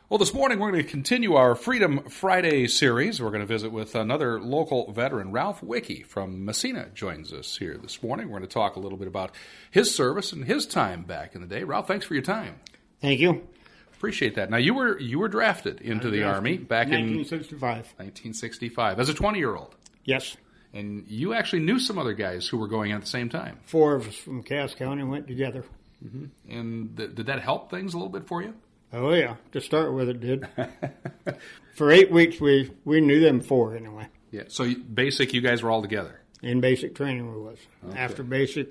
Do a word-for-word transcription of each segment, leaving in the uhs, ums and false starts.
Well, this morning we're going to continue our Freedom Friday series. We're going to visit with another local veteran. Ralph Wicke from Massena joins us here this morning. We're going to talk a little bit about his service and his time back in the day. Ralph, thanks for your time. Thank you. Appreciate that. Now, you were you were drafted into the drafted Army back nineteen sixty-five. in nineteen sixty-five as a twenty-year-old. Yes. And you actually knew some other guys who were going at the same time. Four of us from Cass County went together. Mm-hmm. And th- did that help things a little bit for you? Oh, yeah. To start with, it did. For eight weeks, we, we knew them four, anyway. Yeah. So you- basic, you guys were all together. In basic training, we was. Okay. After basic,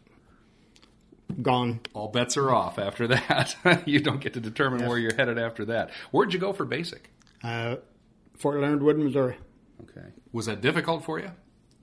gone. All bets are off after that. You don't get to determine Yes. where you're headed after that. Where'd you go for basic? Uh, Fort Leonard Wood, Missouri. Okay. Was that difficult for you?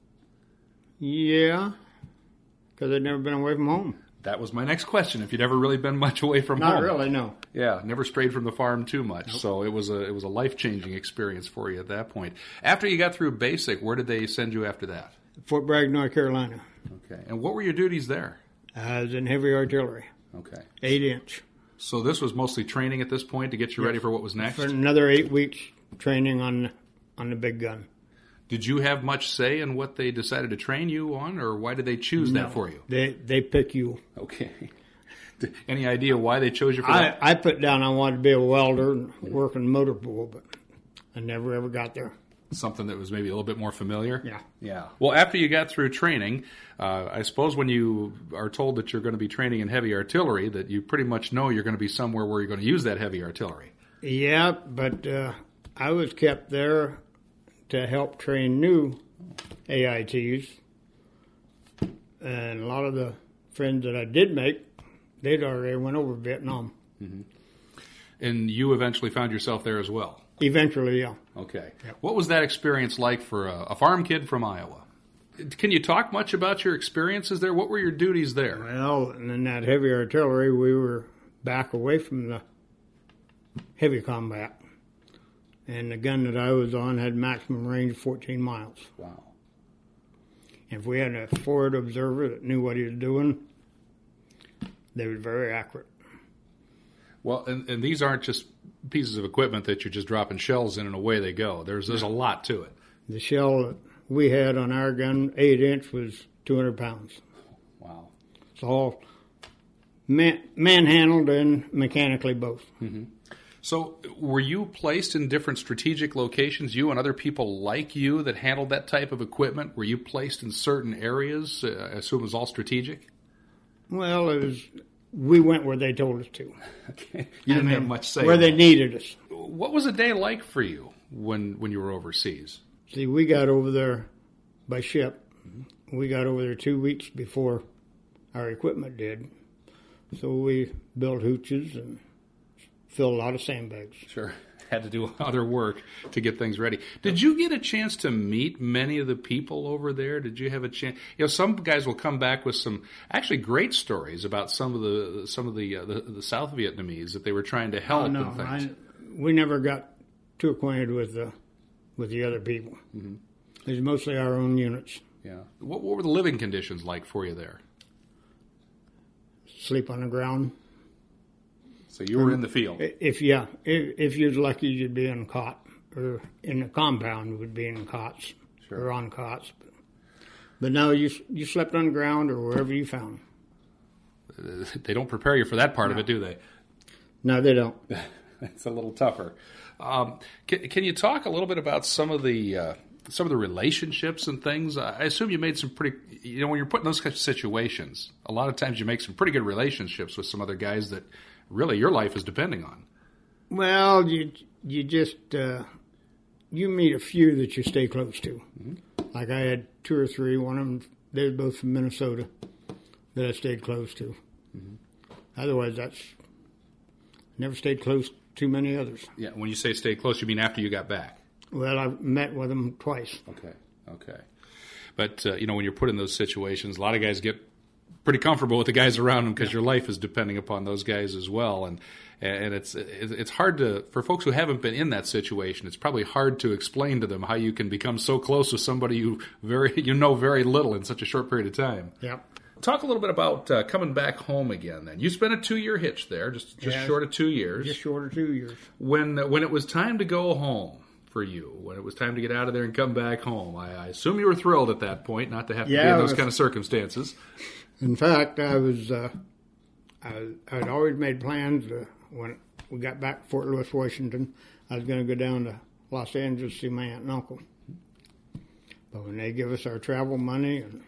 Yeah, because I'd never been away from home. That was my next question. If you'd ever really been much away from Not home. really, no. Yeah, never strayed from the farm too much. Nope. So it was a it was a life-changing experience for you at that point. After you got through basic, where did they send you after that? Fort Bragg, North Carolina. Okay. And what were your duties there? I was in heavy artillery, Okay. eight inch. So this was mostly training at this point to get you ready for what was next? For another eight weeks training on on the big gun. Did you have much say in what they decided to train you on, or why did they choose No, that for you? They they pick you. Okay. Any idea why they chose you for I, that? I put down I wanted to be a welder and work in motor pool, but I never ever got there. Something that was maybe a little bit more familiar? Yeah. Yeah. Well, after you got through training, uh, I suppose when you are told that you're going to be training in heavy artillery, that you pretty much know you're going to be somewhere where you're going to use that heavy artillery. Yeah, but uh, I was kept there to help train new A I Ts. And a lot of the friends that I did make, they'd already went over Vietnam. Mm-hmm. And you eventually found yourself there as well. Eventually, yeah. Okay. Yep. What was that experience like for a, a farm kid from Iowa? Can you talk much about your experiences there? What were your duties there? Well, in that heavy artillery, we were back away from the heavy combat. And the gun that I was on had maximum range of fourteen miles. Wow. If we had a forward observer that knew what he was doing, they were very accurate. Well, and, and these aren't just pieces of equipment that you're just dropping shells in and away they go. There's there's a lot to it. The shell that we had on our gun, eight inch, was two hundred pounds. Wow. It's all man, manhandled and mechanically both. Mm-hmm. So were you placed in different strategic locations, you and other people like you that handled that type of equipment? Were you placed in certain areas? Uh, I assume it was all strategic? Well, it was, we went where they told us to. Okay. You didn't I mean, have much say. where in they that. needed us. What was a day like for you when, when you were overseas? See, we got over there by ship. We got over there two weeks before our equipment did. So we built hooches and filled a lot of sandbags. Sure. Had to do other work to get things ready. Did you get a chance to meet many of the people over there? Did you have a chance? You know, some guys will come back with some actually great stories about some of the some of the uh, the, the South Vietnamese that they were trying to help Oh, no, and things. I, we never got too acquainted with the with the other people. Mm-hmm. It was mostly our own units. Yeah. What, what were the living conditions like for you there? Sleep on the ground. So you were in the field. If yeah, if, if you was lucky, you'd be in a cot, or in the compound would be in cots, Sure. or on cots. But, but no, you you slept on the ground or wherever you found. Uh, they don't prepare you for that part No. of it, do they? No, they don't. It's a little tougher. Um, can, can you talk a little bit about some of the uh, some of the relationships and things? I assume you made some pretty, you know, when you're put in those kinds of situations, a lot of times you make some pretty good relationships with some other guys that really your life is depending on. Well, you you just uh, you meet a few that you stay close to. Mm-hmm. Like I had two or three. One of them, they were both from Minnesota, that I stayed close to. Mm-hmm. Otherwise, that's never stayed close to many others. Yeah, when you say stay close, you mean after you got back? Well, I've met with them twice. Okay, okay. But, uh, you know, when you're put in those situations, a lot of guys get pretty comfortable with the guys around them because yeah. your life is depending upon those guys as well. And and it's it's hard to, for folks who haven't been in that situation, it's probably hard to explain to them how you can become so close with somebody you very you know very little in such a short period of time. Yep. talk a little bit about uh, coming back home again. Then you spent a two-year hitch there, just just Yeah, short of two years. Just short of two years. When when it was time to go home for you, when it was time to get out of there and come back home, I, I assume you were thrilled at that point, not to have to Yeah, be in I those was- kind of circumstances. In fact, I was uh, I I'd always made plans uh, when we got back to Fort Lewis, Washington. I was going to go down to Los Angeles to see my aunt and uncle. But when they give us our travel money and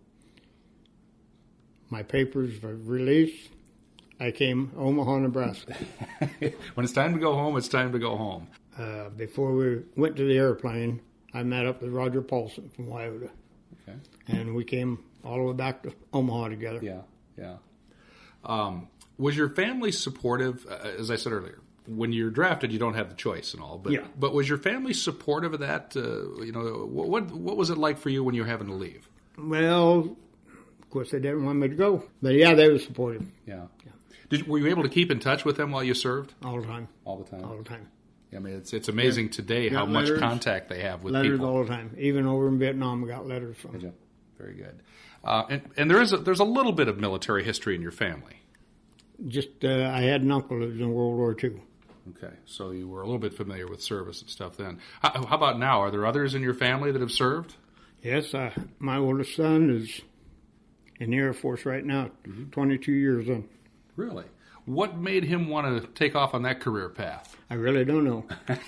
my papers were released, I came to Omaha, Nebraska. When it's time to go home, it's time to go home. Uh, before we went to the airplane, I met up with Roger Paulson from Wyota, Okay. and we came all the way back to Omaha together. Yeah, yeah. Um, was your family supportive? Uh, as I said earlier, when you're drafted, you don't have the choice and all. But Yeah. but was your family supportive of that? Uh, you know, what, what what was it like for you when you were having to leave? Well, of course, they didn't want me to go, but yeah, they were supportive Yeah. Did were you able to keep in touch with them while you served? all the time, All the time. all the time. I mean, it's it's amazing today how Got much letters. contact they have with Letters people. all the time. Even over in Vietnam, we got letters from. Yeah. Very good. Uh, and and there is a, there's a little bit of military history in your family. Just, uh, I had an uncle that was in World War Two. Okay, so you were a little bit familiar with service and stuff then. How, how about now? Are there others in your family that have served? Yes, I, my oldest son is in the Air Force right now, twenty-two years in. Really? What made him want to take off on that career path? I really don't know.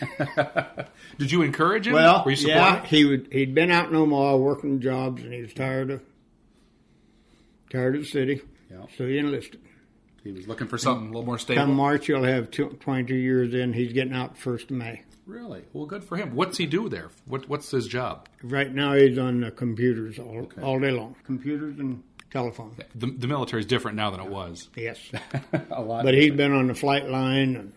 Did you encourage him? Well, Were you yeah, supportive? he would. He'd been out in Omaha working jobs, and he was tired of tired of the city, Yeah. so he enlisted. He was looking for something a little more Come stable. March, he'll have two, twenty-two years in. He's getting out first of May. Really? Well, good for him. What's he do there? What What's his job? Right now, he's on the computers all Okay. all day long. Computers and telephone. The, the military's different now than it was. Yes, A lot. but he's been on the flight line. And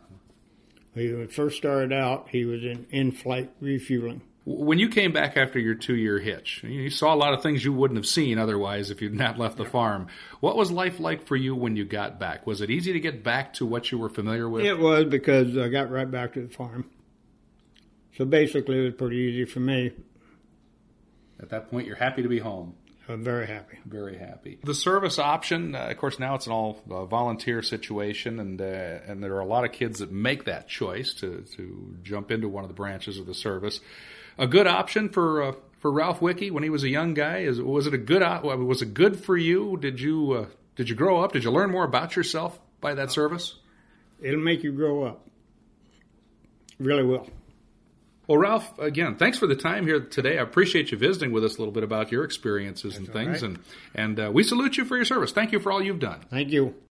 he when he first started out, he was in in-flight refueling. When you came back after your two-year hitch, you saw a lot of things you wouldn't have seen otherwise if you'd not left the farm. What was life like for you when you got back? Was it easy to get back to what you were familiar with? It was because I got right back to the farm. So basically, it was pretty easy for me. At that point, you're happy to be home. I'm very happy. Very happy. The service option, uh, of course, now it's an all uh, volunteer situation, and uh, and there are a lot of kids that make that choice to, to jump into one of the branches of the service. A good option for uh, for Ralph Wickey when he was a young guy. Is was it a good op- was it good for you? Did you uh, did you grow up? Did you learn more about yourself by that service? It'll make you grow up. Really will. Well, Ralph, again, thanks for the time here today. I appreciate you visiting with us a little bit about your experiences and all things, right. and and uh, we salute you for your service. Thank you for all you've done. Thank you.